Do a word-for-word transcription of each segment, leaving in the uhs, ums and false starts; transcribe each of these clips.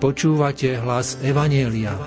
Počúvate hlas Evanjelia.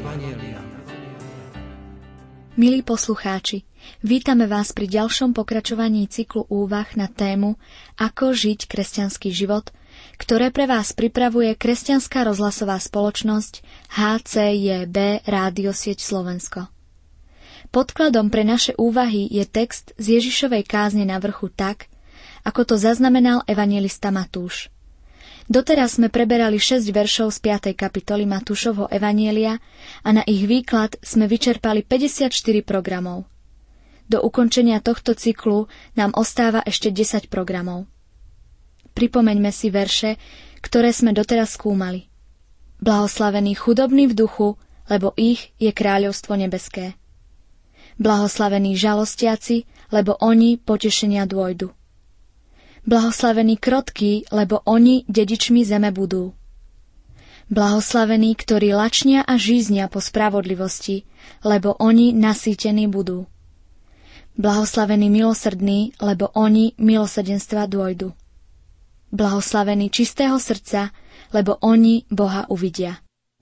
Milí poslucháči, vítame vás pri ďalšom pokračovaní cyklu úvah na tému Ako žiť kresťanský život, ktoré pre vás pripravuje kresťanská rozhlasová spoločnosť há cé jé bé Rádio Sieť Slovensko. Podkladom pre naše úvahy je text z Ježišovej kázne na vrchu tak, ako to zaznamenal evanjelista Matúš. Doteraz sme preberali šesť veršov z piatej kapitoly Matúšovho evanjelia a na ich výklad sme vyčerpali päťdesiatštyri programov. Do ukončenia tohto cyklu nám ostáva ešte desať programov. Pripomeňme si verše, ktoré sme doteraz skúmali. Blahoslavení chudobní v duchu, lebo ich je kráľovstvo nebeské. Blahoslavení žalostiaci, lebo oni potešenia dôjdu. Blahoslavení krotkí, lebo oni dedičmi zeme budú. Blahoslavení, ktorí lačnia a žíznia po spravodlivosti, lebo oni nasýtení budú. Blahoslavení milosrdní, lebo oni milosrdenstva dôjdu. Blahoslavení čistého srdca, lebo oni Boha uvidia.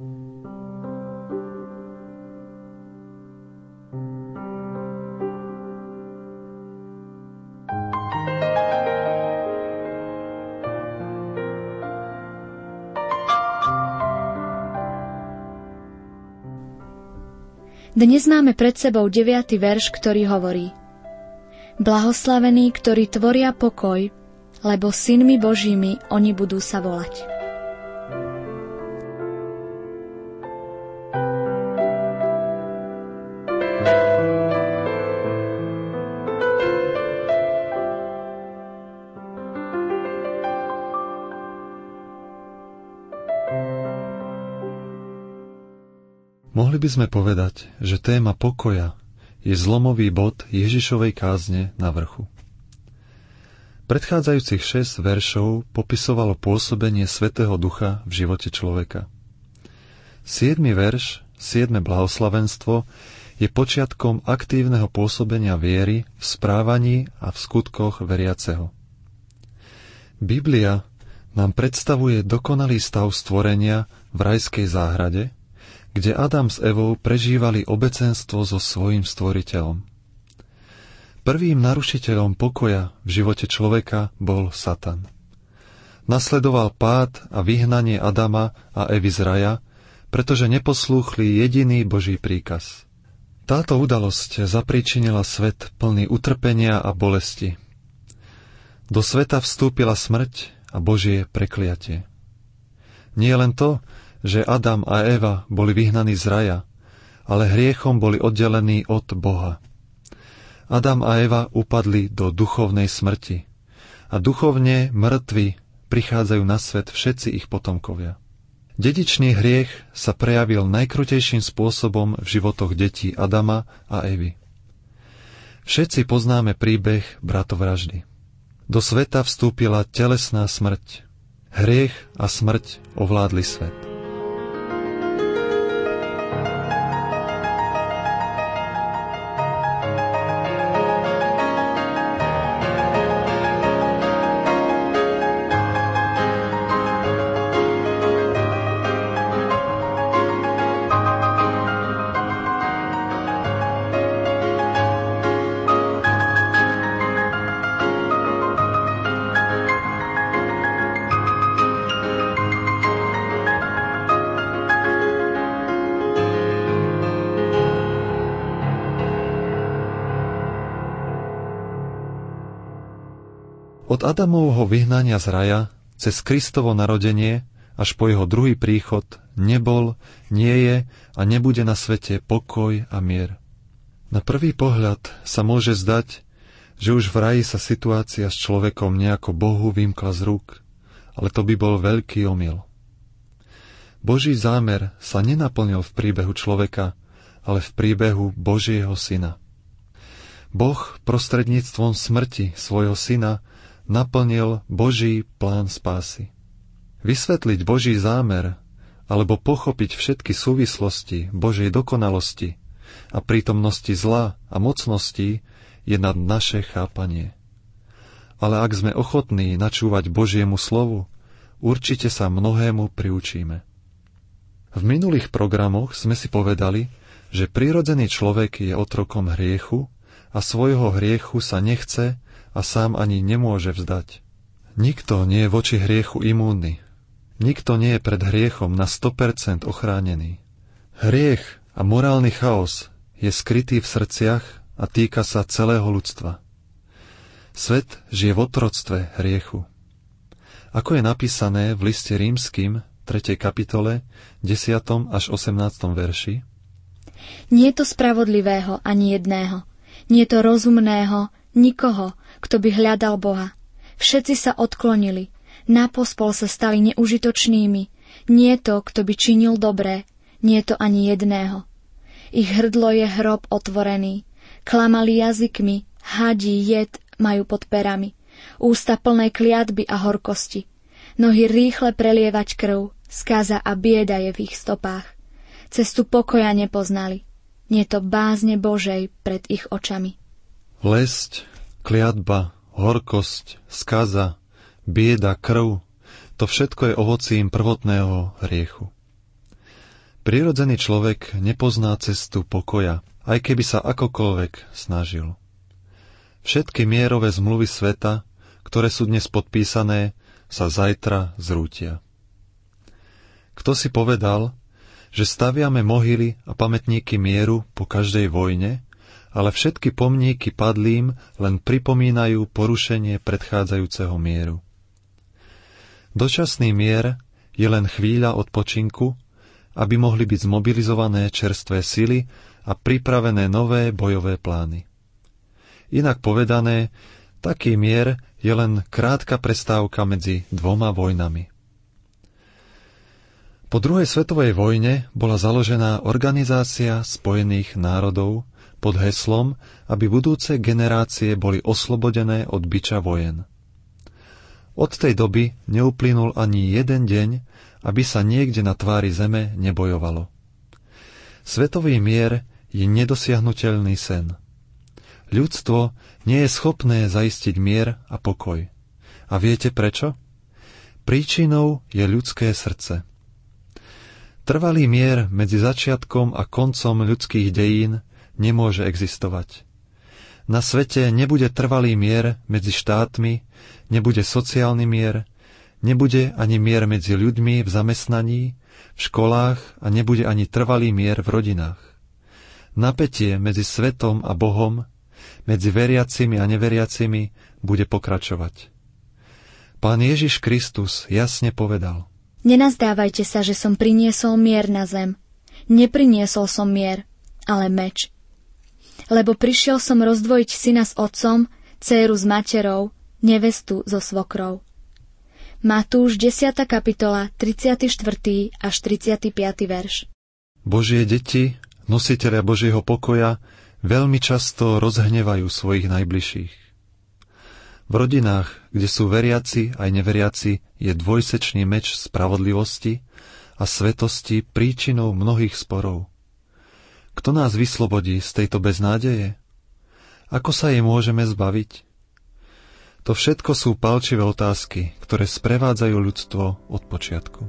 Dnes máme pred sebou deviaty verš, ktorý hovorí: Blahoslavení, ktorí tvoria pokoj, lebo synmi Božími oni budú sa volať. Mohli by sme povedať, že téma pokoja je zlomový bod Ježišovej kázne na vrchu. Predchádzajúcich šesť veršov popisovalo pôsobenie Svätého Ducha v živote človeka. Siedmy verš, siedme blahoslavenstvo, je počiatkom aktívneho pôsobenia viery v správaní a v skutkoch veriaceho. Biblia nám predstavuje dokonalý stav stvorenia v rajskej záhrade, kde Adam s Evou prežívali obecenstvo so svojím stvoriteľom. Prvým narušiteľom pokoja v živote človeka bol Satan. Nasledoval pád a vyhnanie Adama a Evy z raja, pretože neposlúchli jediný Boží príkaz. Táto udalosť zapríčinila svet plný utrpenia a bolesti. Do sveta vstúpila smrť a Božie prekliatie. Nie len to, že Adam a Eva boli vyhnaní z raja, ale hriechom boli oddelení od Boha. Adam a Eva upadli do duchovnej smrti a duchovne mŕtvi prichádzajú na svet všetci ich potomkovia. Dedičný hriech sa prejavil najkrutejším spôsobom v životoch detí Adama a Evy. Všetci poznáme príbeh bratovraždy. Do sveta vstúpila telesná smrť. Hriech a smrť ovládli svet. Od Adamovho vyhnania z raja cez Kristovo narodenie až po jeho druhý príchod nebol, nie je a nebude na svete pokoj a mier. Na prvý pohľad sa môže zdať, že už v raji sa situácia s človekom nejako Bohu vymkla z rúk, ale to by bol veľký omyl. Boží zámer sa nenaplnil v príbehu človeka, ale v príbehu Božieho syna. Boh prostredníctvom smrti svojho syna naplnil Boží plán spásy. Vysvetliť Boží zámer alebo pochopiť všetky súvislosti Božej dokonalosti a prítomnosti zla a mocnosti je nad naše chápanie. Ale ak sme ochotní načúvať Božiemu slovu, určite sa mnohému priučíme. V minulých programoch sme si povedali, že prirodzený človek je otrokom hriechu a svojho hriechu sa nechce a sám ani nemôže vzdať. Nikto nie je voči hriechu imúnny. Nikto nie je pred hriechom na sto percent ochránený. Hriech a morálny chaos je skrytý v srdciach a týka sa celého ľudstva. Svet žije v otroctve hriechu. Ako je napísané v liste Rímskym, tretej kapitole, desiatom až osemnástom verši. Nie je to spravodlivého ani jedného. Nie je to rozumného nikoho, kto by hľadal Boha. Všetci sa odklonili. Napospol sa stali neužitočnými. Nie je to, kto by činil dobré. Nie je to ani jedného. Ich hrdlo je hrob otvorený. Klamali jazykmi, hadí jed majú pod perami. Ústa plné kliatby a horkosti. Nohy rýchle prelievať krv, skaza a bieda je v ich stopách. Cestu pokoja nepoznali. Nie to bázne Božej pred ich očami. Lesť, kliatba, horkosť, skaza, bieda, krv, to všetko je ovocím prvotného hriechu. Prirodzený človek nepozná cestu pokoja, aj keby sa akokoľvek snažil. Všetky mierové zmluvy sveta, ktoré sú dnes podpísané, sa zajtra zrútia. Kto si povedal, že staviame mohyly a pamätníky mieru po každej vojne, ale všetky pomníky padlým len pripomínajú porušenie predchádzajúceho mieru. Dočasný mier je len chvíľa odpočinku, aby mohli byť zmobilizované čerstvé sily a pripravené nové bojové plány. Inak povedané, taký mier je len krátka prestávka medzi dvoma vojnami. Po druhej svetovej vojne bola založená Organizácia spojených národov pod heslom, aby budúce generácie boli oslobodené od biča vojen. Od tej doby neuplynul ani jeden deň, aby sa niekde na tvári zeme nebojovalo. Svetový mier je nedosiahnuteľný sen. Ľudstvo nie je schopné zaistiť mier a pokoj. A viete prečo? Príčinou je ľudské srdce. Trvalý mier medzi začiatkom a koncom ľudských dejín nemôže existovať. Na svete nebude trvalý mier medzi štátmi, nebude sociálny mier, nebude ani mier medzi ľuďmi v zamestnaní, v školách a nebude ani trvalý mier v rodinách. Napätie medzi svetom a Bohom, medzi veriacimi a neveriacimi bude pokračovať. Pán Ježiš Kristus jasne povedal: Nenazdávajte sa, že som priniesol mier na zem. Nepriniesol som mier, ale meč. Lebo prišiel som rozdvojiť syna s otcom, dcéru s materou, nevestu so svokrou. Matúš desiata kapitola, tridsiaty štvrtý až tridsiaty piaty verš. Božie deti, nositelia Božieho pokoja, veľmi často rozhnevajú svojich najbližších. V rodinách, kde sú veriaci aj neveriaci, je dvojsečný meč spravodlivosti a svetosti príčinou mnohých sporov. Kto nás vyslobodí z tejto beznádeje? Ako sa jej môžeme zbaviť? To všetko sú palčivé otázky, ktoré sprevádzajú ľudstvo od počiatku.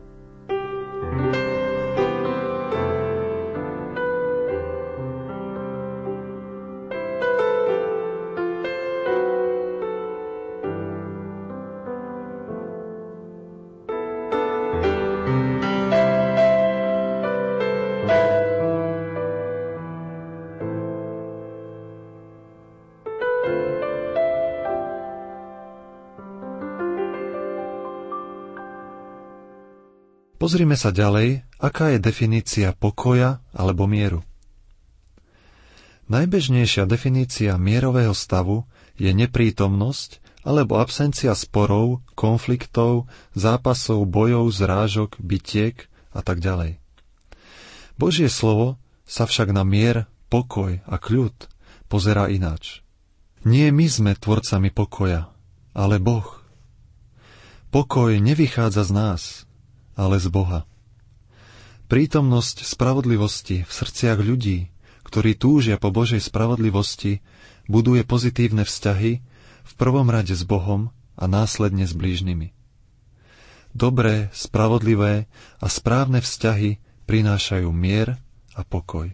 Pozrime sa ďalej, aká je definícia pokoja alebo mieru. Najbežnejšia definícia mierového stavu je neprítomnosť alebo absencia sporov, konfliktov, zápasov, bojov, zrážok, bitiek a tak ďalej. Božie slovo sa však na mier, pokoj a kľud pozerá ináč. Nie my sme tvorcami pokoja, ale Boh. Pokoj nevychádza z nás, ale z Boha. Prítomnosť spravodlivosti v srdciach ľudí, ktorí túžia po Božej spravodlivosti, buduje pozitívne vzťahy v prvom rade s Bohom a následne s blížnymi. Dobré, spravodlivé a správne vzťahy prinášajú mier a pokoj.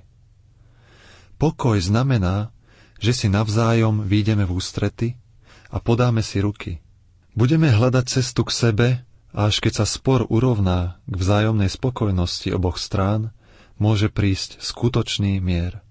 Pokoj znamená, že si navzájom výjdeme v ústrety a podáme si ruky. Budeme hľadať cestu k sebe a až keď sa spor urovná k vzájomnej spokojnosti oboch strán, môže prísť skutočný mier.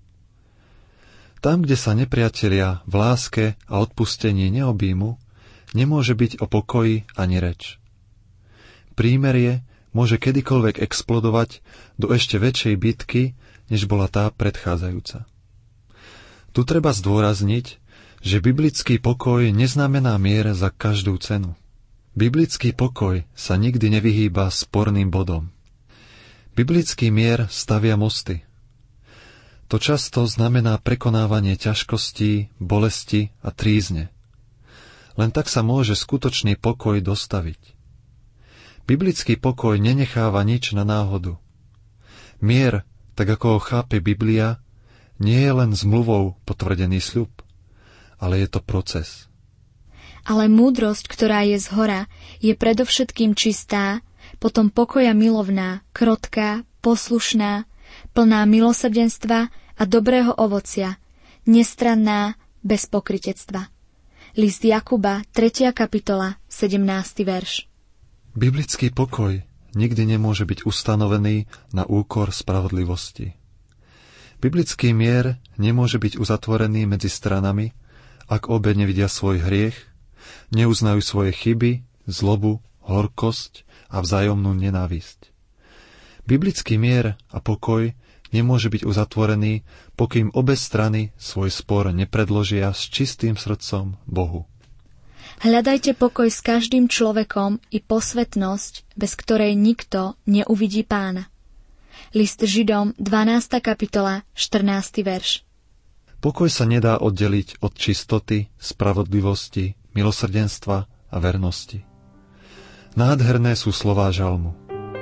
Tam, kde sa nepriatelia v láske a odpustení neobjímu, nemôže byť o pokoji ani reč. Prímerie môže kedykoľvek explodovať do ešte väčšej bitky, než bola tá predchádzajúca. Tu treba zdôrazniť, že biblický pokoj neznamená mier za každú cenu. Biblický pokoj sa nikdy nevyhýba sporným bodom. Biblický mier stavia mosty. To často znamená prekonávanie ťažkostí, bolesti a trízne. Len tak sa môže skutočný pokoj dostaviť. Biblický pokoj nenecháva nič na náhodu. Mier, tak ako ho chápe Biblia, nie je len zmluvou potvrdený sľub, ale je to proces. Ale múdrosť, ktorá je zhora, je predovšetkým čistá, potom pokoja milovná, krotká, poslušná, plná milosrdenstva a dobrého ovocia, nestranná, bez pokrytectva. List Jakuba, tretia kapitola, sedemnásty verš. Biblický pokoj nikdy nemôže byť ustanovený na úkor spravodlivosti. Biblický mier nemôže byť uzatvorený medzi stranami, ak obe nevidia svoj hriech, neuznajú svoje chyby, zlobu, horkosť a vzájomnú nenávisť. Biblický mier a pokoj nemôže byť uzatvorený, pokým obe strany svoj spor nepredložia s čistým srdcom Bohu. Hľadajte pokoj s každým človekom i posvetnosť, bez ktorej nikto neuvidí Pána. List Židom, dvanásta kapitola, štrnásty verš. Pokoj sa nedá oddeliť od čistoty, spravodlivosti, milosrdenstva a vernosti. Nádherné sú slová žalmu.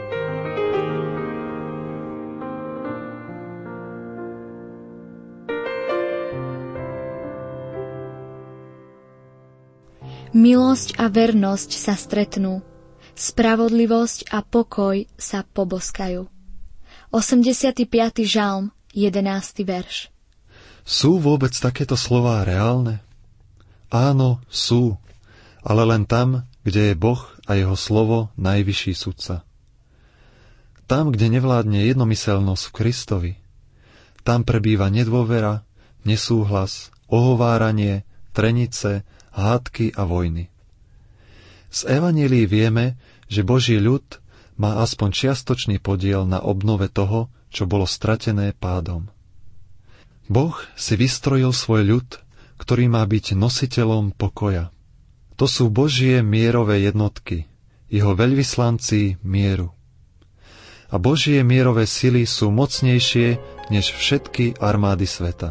Milosť a vernosť sa stretnú, spravodlivosť a pokoj sa poboskajú. osemdesiaty piaty žalm, jedenásty verš. Sú vôbec takéto slová reálne? Áno, sú, ale len tam, kde je Boh a jeho slovo najvyšší sudca. Tam, kde nevládne jednomyselnosť v Kristovi, tam prebýva nedôvera, nesúhlas, ohováranie, trenice, hádky a vojny. Z evanjelií vieme, že Boží ľud má aspoň čiastočný podiel na obnove toho, čo bolo stratené pádom. Boh si vystrojil svoj ľud, ktorý má byť nositeľom pokoja. To sú Božie mierové jednotky, jeho veľvyslanci mieru. A Božie mierové sily sú mocnejšie než všetky armády sveta.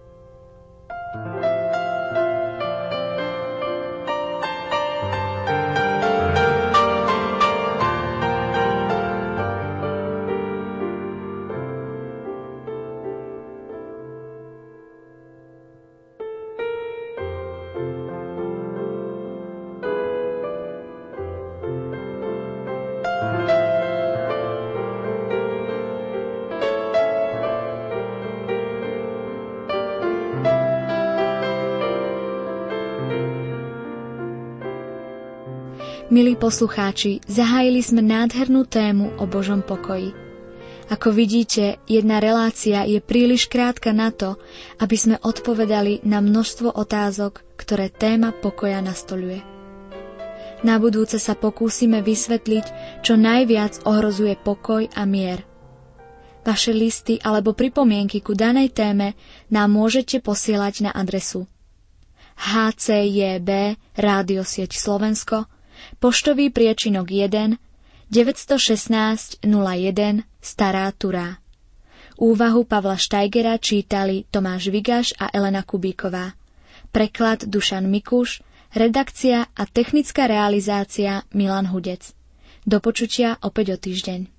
Milí poslucháči, zahájili sme nádhernú tému o Božom pokoji. Ako vidíte, jedna relácia je príliš krátka na to, aby sme odpovedali na množstvo otázok, ktoré téma pokoja nastoľuje. Na budúce sa pokúsime vysvetliť, čo najviac ohrozuje pokoj a mier. Vaše listy alebo pripomienky ku danej téme nám môžete posielať na adresu há cé jé bé Rádiosieť Slovensko, poštový priečinok jeden, deväť jedna šesť nula jeden Stará Turá. Úvahu Pavla Štajgera čítali Tomáš Vigaš a Elena Kubíková. Preklad Dušan Mikuš, redakcia a technická realizácia Milan Hudec. Do počutia opäť o týždeň.